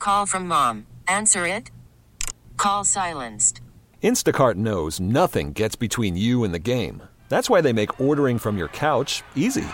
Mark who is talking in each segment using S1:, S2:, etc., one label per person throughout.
S1: Call from mom. Answer it. Call silenced.
S2: Instacart knows nothing gets between you and the game. That's why they make ordering from your couch easy.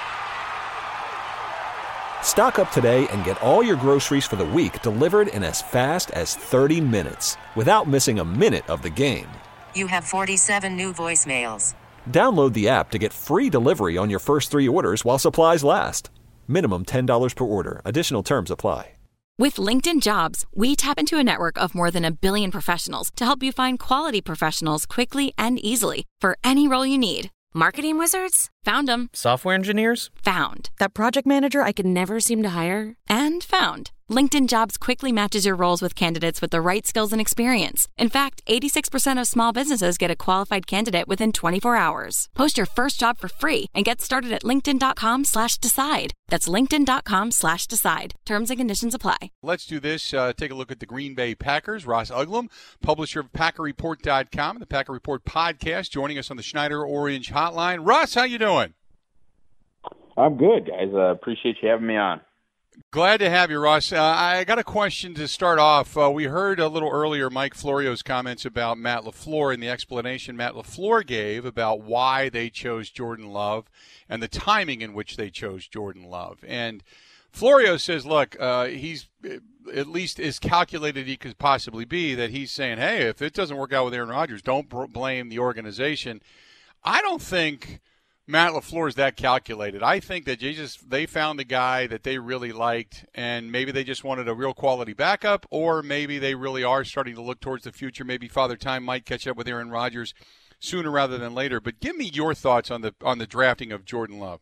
S2: Stock up today and get all your groceries for the week delivered in as fast as 30 minutes without missing a minute of the game.
S1: You have 47 new voicemails.
S2: Download the app to get free delivery on your first 3 orders while supplies last. Minimum $10 per order. Additional terms apply.
S3: With LinkedIn Jobs, we tap into a network of more than 1 billion professionals to help you find quality professionals quickly and easily for any role you need.
S4: Marketing wizards?
S3: Found them.
S5: Software engineers?
S3: Found.
S4: That project manager I could never seem to hire?
S3: And found. LinkedIn Jobs quickly matches your roles with candidates with the right skills and experience. In fact, 86% of small businesses get a qualified candidate within 24 hours. Post your first job for free and get started at linkedin.com/decide. That's linkedin.com/decide. Terms and conditions apply.
S6: Let's do this. Take a look at the Green Bay Packers. Ross Uglum, publisher of PackerReport.com and the Packer Report podcast, joining us on the Schneider Orange Hotline. Ross, how you doing?
S7: I'm good, guys. Appreciate you having me on.
S6: Glad to have you, Ross. I got a question to start off. We heard a little earlier Mike Florio's comments about Matt LaFleur and the explanation Matt LaFleur gave about why they chose Jordan Love and the timing in which they chose Jordan Love. And Florio says, look, he's at least as calculated he could possibly be, that he's saying, hey, if it doesn't work out with Aaron Rodgers, don't blame the organization. I don't think Matt LaFleur is that calculated. I think that they found the guy that they really liked, and maybe they just wanted a real quality backup, or maybe they really are starting to look towards the future. Maybe Father Time might catch up with Aaron Rodgers sooner rather than later. But give me your thoughts on the drafting of Jordan Love.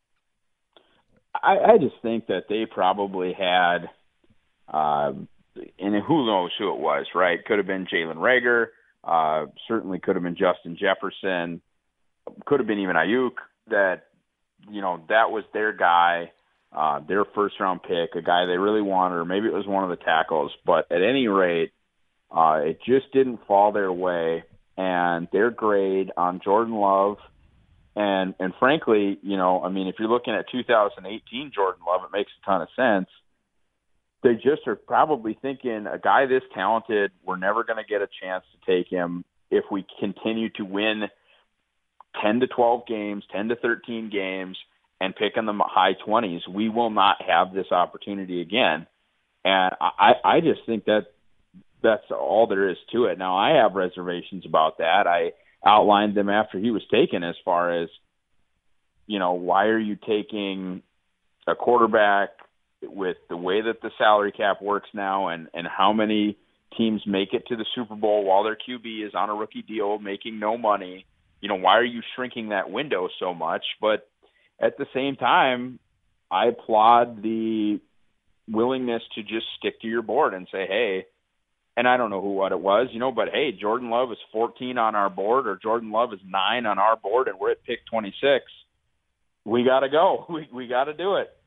S7: I just think that they probably had, and who knows who it was, right? Could have been Jalen Reagor, certainly could have been Justin Jefferson, could have been even Ayuk, that was their guy, their first-round pick, a guy they really wanted, or maybe it was one of the tackles. But at any rate, it just didn't fall their way, and their grade on Jordan Love, and frankly, if you're looking at 2018 Jordan Love, it makes a ton of sense. They just are probably thinking, a guy this talented, we're never going to get a chance to take him if we continue to win 10 to 12 games, 10 to 13 games, and pick in the high 20s. We will not have this opportunity again. And I just think that's all there is to it. Now, I have reservations about that. I outlined them after he was taken, as far as, why are you taking a quarterback with the way that the salary cap works now, and how many teams make it to the Super Bowl while their QB is on a rookie deal making no money? Why are you shrinking that window so much? But at the same time, I applaud the willingness to just stick to your board and say, hey, and I don't know what it was, but hey, Jordan Love is 14 on our board, or Jordan Love is 9 on our board, and we're at pick 26. We got to go. We got to do it.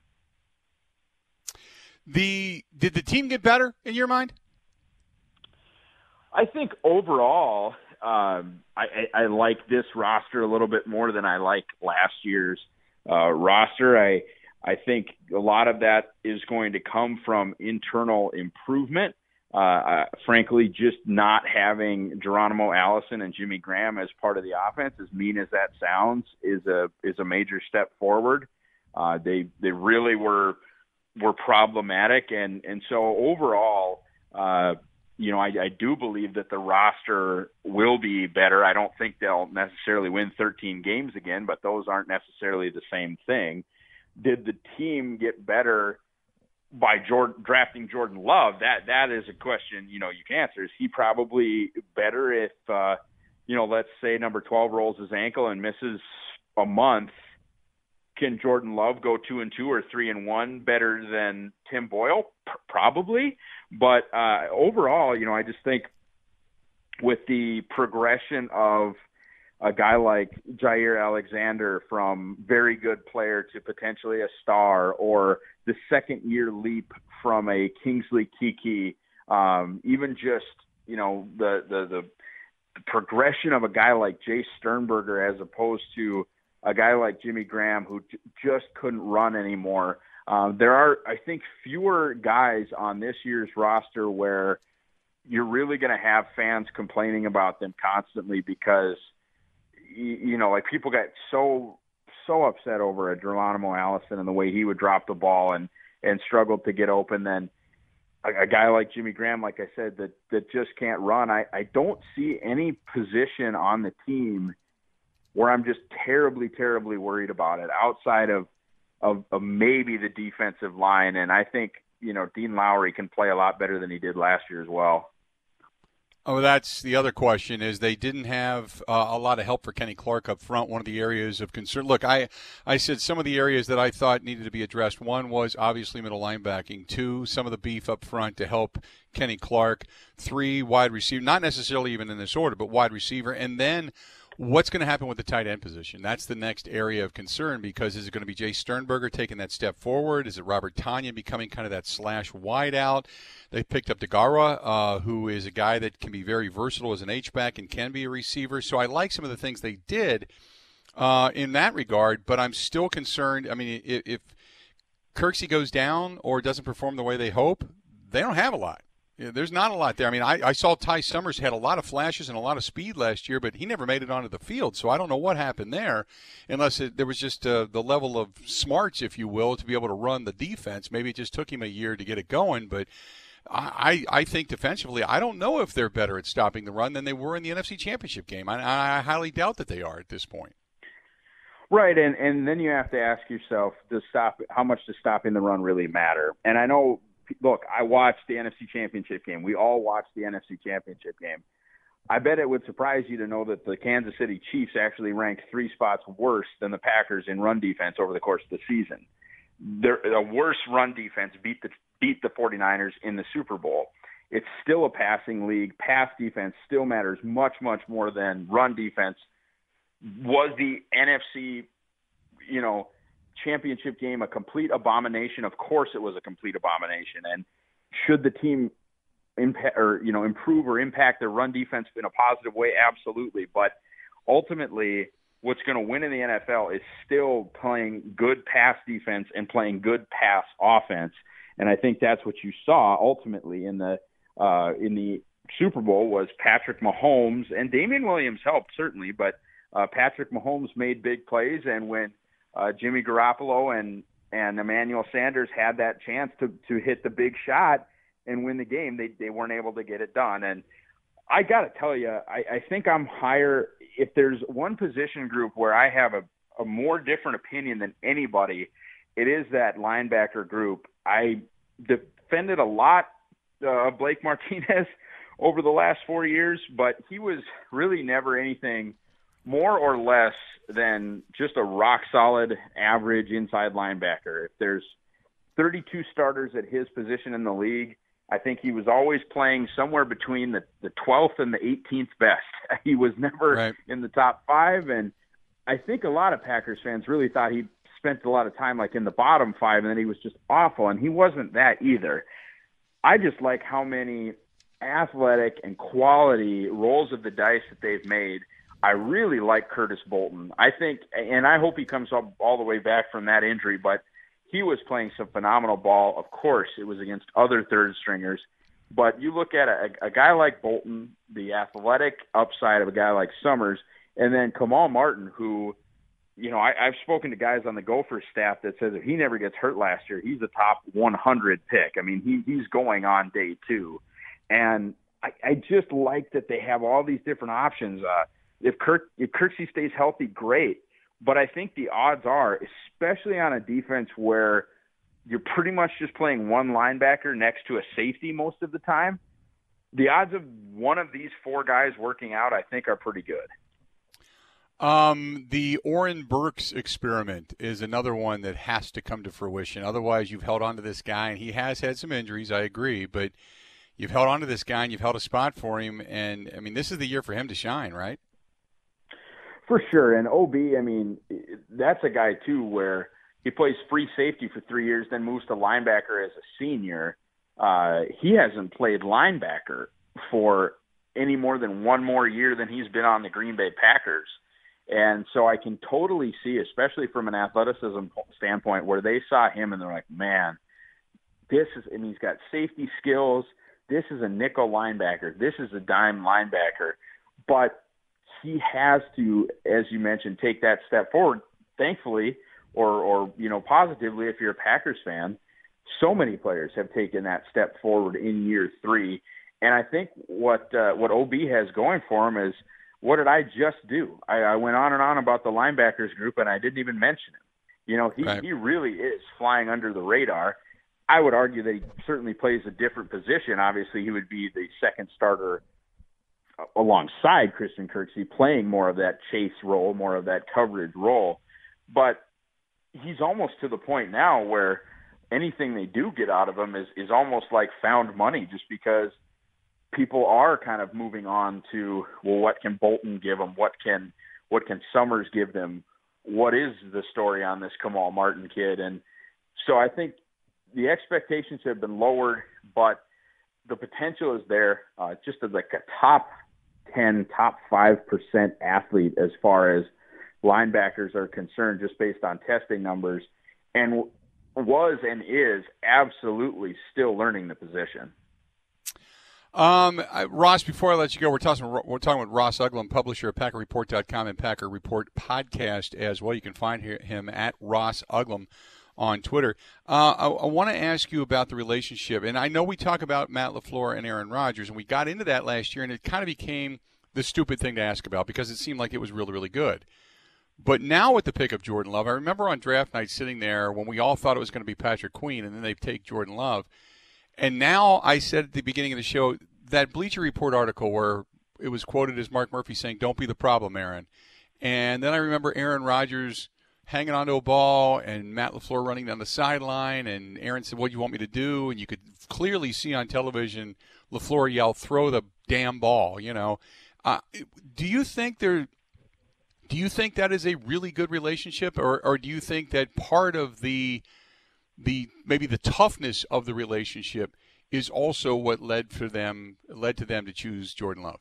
S6: Did the team get better in your mind?
S7: I think overall, I like this roster a little bit more than I like last year's roster. I think a lot of that is going to come from internal improvement. Frankly, just not having Geronimo Allison and Jimmy Graham as part of the offense, as mean as that sounds, is a major step forward. They really were problematic, and so overall, I do believe that the roster will be better. I don't think they'll necessarily win 13 games again, but those aren't necessarily the same thing. Did the team get better by drafting Jordan Love? That is a question, you can answer. Is he probably better if, let's say number 12 rolls his ankle and misses a month? Can Jordan Love go 2-2 or 3-1 better than Tim Boyle? Probably. But overall, I just think with the progression of a guy like Jair Alexander from very good player to potentially a star, or the second-year leap from a Kingsley Keke, even just, the progression of a guy like Jay Sternberger as opposed to a guy like Jimmy Graham, who just couldn't run anymore. There are, I think, fewer guys on this year's roster where you're really going to have fans complaining about them constantly because, like people got so upset over a Geronimo Allison and the way he would drop the ball and struggled to get open. Then a guy like Jimmy Graham, like I said, that just can't run. I don't see any position on the team where I'm just terribly, terribly worried about it outside of maybe the defensive line. And I think, Dean Lowry can play a lot better than he did last year as well.
S6: Oh, that's the other question is they didn't have a lot of help for Kenny Clark up front, one of the areas of concern. Look, I said some of the areas that I thought needed to be addressed. One was obviously middle linebacking. Two, some of the beef up front to help Kenny Clark. Three, wide receiver, not necessarily even in this order, but wide receiver. And then what's going to happen with the tight end position? That's the next area of concern because is it going to be Jay Sternberger taking that step forward? Is it Robert Tonyan becoming kind of that slash wide out? They picked up DeGara, who is a guy that can be very versatile as an H-back and can be a receiver. So I like some of the things they did in that regard, but I'm still concerned. I mean, if Kirksey goes down or doesn't perform the way they hope, they don't have a lot. There's not a lot there. I mean, I saw Ty Summers had a lot of flashes and a lot of speed last year, but he never made it onto the field. So I don't know what happened there, unless there was just the level of smarts, if you will, to be able to run the defense. Maybe it just took him a year to get it going. But I think defensively, I don't know if they're better at stopping the run than they were in the NFC Championship game. I highly doubt that they are at this point.
S7: Right, and then you have to ask yourself, how much does stopping the run really matter? And I know. Look, I watched the NFC Championship game. We all watched the NFC Championship game. I bet it would surprise you to know that the Kansas City Chiefs actually ranked 3 spots worse than the Packers in run defense over the course of the season. A worse run defense beat the 49ers in the Super Bowl. It's still a passing league. Pass defense still matters much, much more than run defense. Was the NFC, championship game a complete abomination? Of course it was a complete abomination. And should the team improve or impact their run defense in a positive way? Absolutely. But ultimately, what's going to win in the NFL is still playing good pass defense and playing good pass offense. And I think that's what you saw ultimately in the Super Bowl was Patrick Mahomes, and Damian Williams helped certainly, but Patrick Mahomes made big plays. And when Jimmy Garoppolo and Emmanuel Sanders had that chance to hit the big shot and win the game, they weren't able to get it done. And I got to tell you, I think I'm higher. If there's one position group where I have a more different opinion than anybody, it is that linebacker group. I defended a lot of Blake Martinez over the last 4 years, but he was really never anything more or less than just a rock-solid, average inside linebacker. If there's 32 starters at his position in the league, I think he was always playing somewhere between the 12th and the 18th best. He was never in the top 5, and I think a lot of Packers fans really thought he spent a lot of time like in the bottom 5, and then he was just awful, and he wasn't that either. I just like how many athletic and quality rolls of the dice that they've made. I really like Curtis Bolton. I think, and I hope he comes up all the way back from that injury, but he was playing some phenomenal ball. Of course, it was against other third stringers, but you look at a guy like Bolton, the athletic upside of a guy like Summers, and then Kamal Martin, who, I've spoken to guys on the Gophers staff that says if he never gets hurt last year, he's a top 100 pick. I mean, he's going on day 2. And I just like that they have all these different options. If Kirksey stays healthy, great. But I think the odds are, especially on a defense where you're pretty much just playing one linebacker next to a safety most of the time, the odds of one of these 4 guys working out, I think, are pretty good.
S6: The Oren Burks experiment is another one that has to come to fruition. Otherwise, you've held on to this guy, and he has had some injuries, I agree, but you've held on to this guy, and you've held a spot for him, and, I mean, this is the year for him to shine, right?
S7: For sure. And OB, I mean, that's a guy, too, where he plays free safety for 3 years, then moves to linebacker as a senior. He hasn't played linebacker for any more than one more year than he's been on the Green Bay Packers. And so I can totally see, especially from an athleticism standpoint, where they saw him and they're like, man, he's got safety skills. This is a nickel linebacker. This is a dime linebacker. But he has to, as you mentioned, take that step forward. Thankfully, or positively, if you're a Packers fan, so many players have taken that step forward in year 3. And I think what OB has going for him is, what did I just do? I went on and on about the linebackers group, and I didn't even mention him. He really is flying under the radar. I would argue that he certainly plays a different position. Obviously, he would be the second starter alongside Christian Kirksey, playing more of that chase role, more of that coverage role. But he's almost to the point now where anything they do get out of him is almost like found money, just because people are kind of moving on to, well, what can Bolton give them? What can Summers give them? What is the story on this Kamal Martin kid? And so I think the expectations have been lowered, but the potential is there. Just as like a top 10, top 5% athlete as far as linebackers are concerned, just based on testing numbers, and was and is absolutely still learning the position.
S6: Ross, before I let you go, we're talking with Ross Uglum, publisher of PackerReport.com and Packer Report podcast as well. You can find him at Ross Uglum on Twitter. I want to ask you about the relationship, and I know we talk about Matt LaFleur and Aaron Rodgers, and we got into that last year, and it kind of became the stupid thing to ask about because it seemed like it was really, really good. But now with the pick of Jordan Love, I remember on draft night sitting there when we all thought it was going to be Patrick Queen, and then they take Jordan Love. And now I said at the beginning of the show, that Bleacher Report article where it was quoted as Mark Murphy saying, "Don't be the problem, Aaron." And then I remember Aaron Rodgers hanging onto a ball and Matt LaFleur running down the sideline, and Aaron said, "What do you want me to do?" And you could clearly see on television LaFleur yell, "Throw the damn ball," Do you think that is a really good relationship, or do you think that part of the maybe the toughness of the relationship is also what led to them to choose Jordan Love?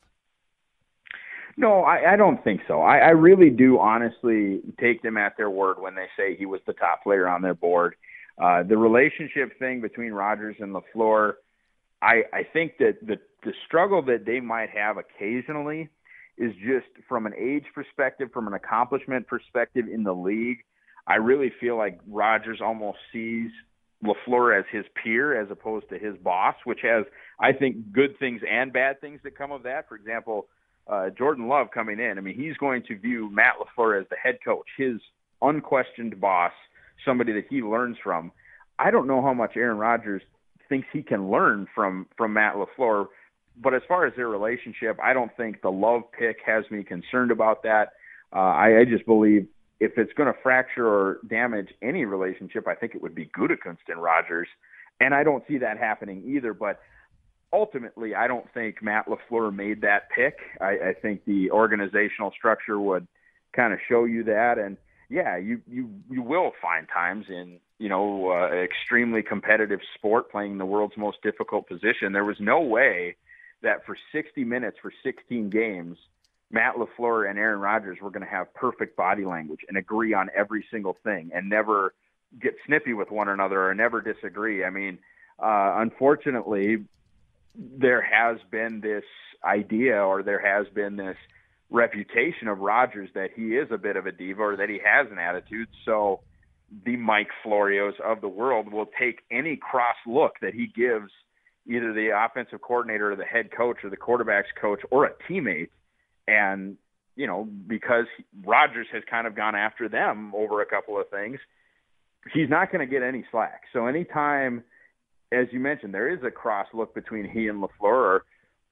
S7: No, I don't think so. I really do honestly take them at their word when they say he was the top player on their board. The relationship thing between Rodgers and LaFleur, I think that the struggle that they might have occasionally is just from an age perspective, from an accomplishment perspective in the league. I really feel like Rodgers almost sees LaFleur as his peer as opposed to his boss, which has, I think, good things and bad things that come of that. For example, Jordan Love coming in, he's going to view Matt LaFleur as the head coach, his unquestioned boss, somebody that he learns from. I don't know how much Aaron Rodgers thinks he can learn from Matt LaFleur, but as far as their relationship, I don't think the Love pick has me concerned about that. I just believe if it's going to fracture or damage any relationship, I think it would be Gutekunst and Rodgers, and I don't see that happening either. But ultimately, I don't think Matt LaFleur made that pick. I think the organizational structure would kind of show you that, and yeah, you will find times in extremely competitive sport, playing the world's most difficult position. There was no way that for 60 minutes for 16 games, Matt LaFleur and Aaron Rodgers were going to have perfect body language and agree on every single thing and never get snippy with one another or never disagree. Unfortunately, there has been this idea, or there has been this reputation of Rodgers that he is a bit of a diva, or that he has an attitude. So the Mike Florios of the world will take any cross look that he gives either the offensive coordinator or the head coach or the quarterback's coach or a teammate. And, because Rodgers has kind of gone after them over a couple of things, he's not going to get any slack. So anytime, as you mentioned, there is a cross look between he and LaFleur, or,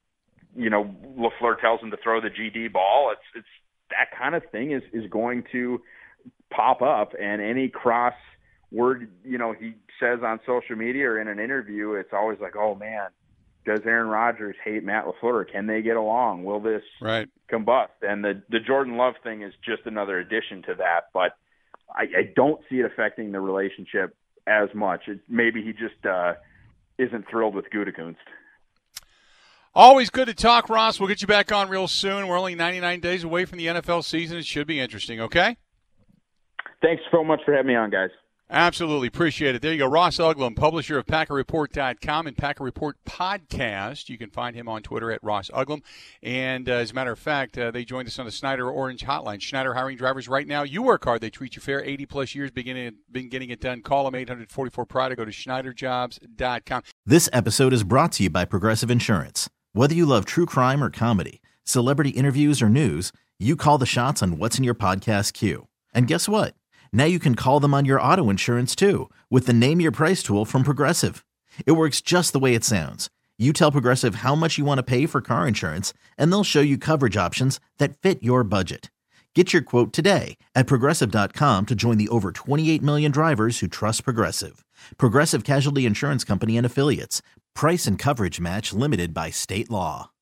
S7: LaFleur tells him to throw the GD ball, it's that kind of thing is going to pop up. And any cross word, he says on social media or in an interview, it's always like, oh man, does Aaron Rodgers hate Matt LaFleur? Can they get along? Will this combust? And the Jordan Love thing is just another addition to that. But I don't see it affecting the relationship as much. Maybe he just isn't thrilled with Gutekunst.
S6: Always good to talk, Ross. We'll get you back on real soon. We're only 99 days away from the NFL season. It should be interesting, okay?
S7: Thanks so much for having me on, guys.
S6: Absolutely. Appreciate it. There you go. Ross Uglum, publisher of PackerReport.com and Packer Report Podcast. You can find him on Twitter at Ross Uglum. And as a matter of fact, they joined us on the Schneider Orange Hotline. Schneider hiring drivers right now. You work hard. They treat you fair. 80-plus years been getting it done. Call them 844-PRIDE or go to SchneiderJobs.com.
S5: This episode is brought to you by Progressive Insurance. Whether you love true crime or comedy, celebrity interviews or news, you call the shots on what's in your podcast queue. And guess what? Now you can call them on your auto insurance, too, with the Name Your Price tool from Progressive. It works just the way it sounds. You tell Progressive how much you want to pay for car insurance, and they'll show you coverage options that fit your budget. Get your quote today at Progressive.com to join the over 28 million drivers who trust Progressive. Progressive Casualty Insurance Company and Affiliates. Price and coverage match limited by state law.